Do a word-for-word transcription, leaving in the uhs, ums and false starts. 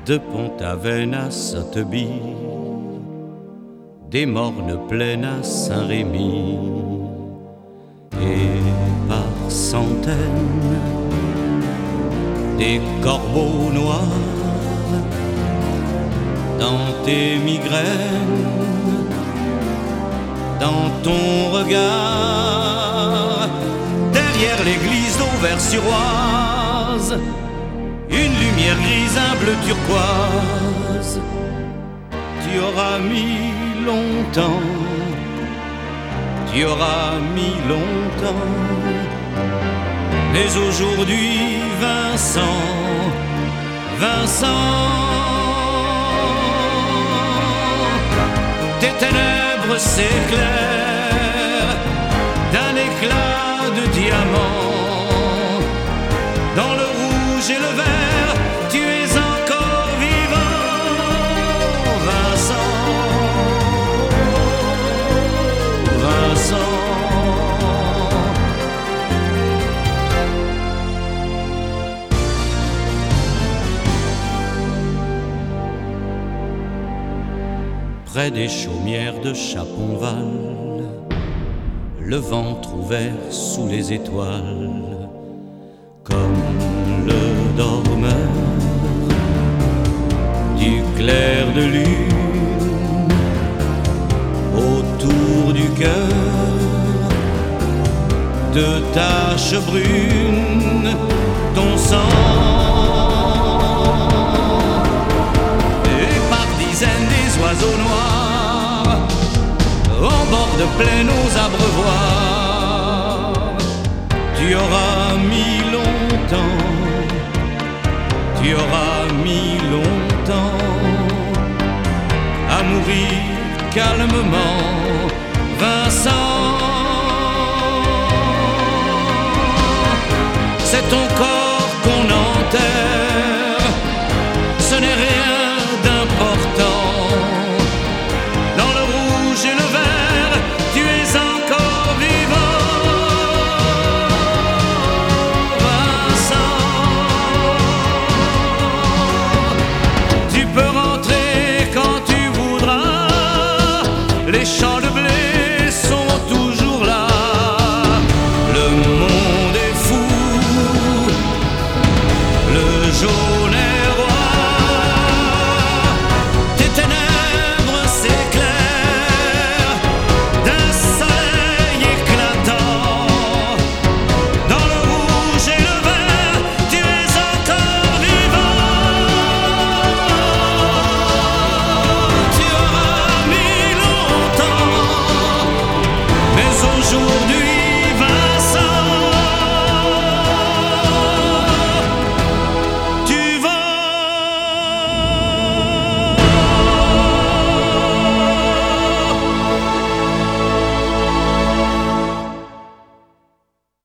de Pont-Aven à Sotheby, des mornes plaines à Saint-Rémy, et par centaines des corbeaux noirs dans tes migraines, dans ton regard, derrière l'église d'Auvers-sur-Oise, une lumière grise, un bleu turquoise. Tu auras mis longtemps, tu auras mis longtemps, mais aujourd'hui Vincent, Vincent, tes ténèbres s'éclairent d'un éclat de diamant. Dans le rouge et le vert, tu es encore vivant, Vincent, Vincent. Près des chaumières de Chaponval, le ventre ouvert sous les étoiles, comme le dormeur du clair de lune, autour du cœur de taches brunes, ton sang. Et par dizaines des oiseaux noirs, en bord de plaine aux abreuvoirs, tu auras mis longtemps, tu auras mis longtemps à mourir calmement, Vincent. C'est ton corps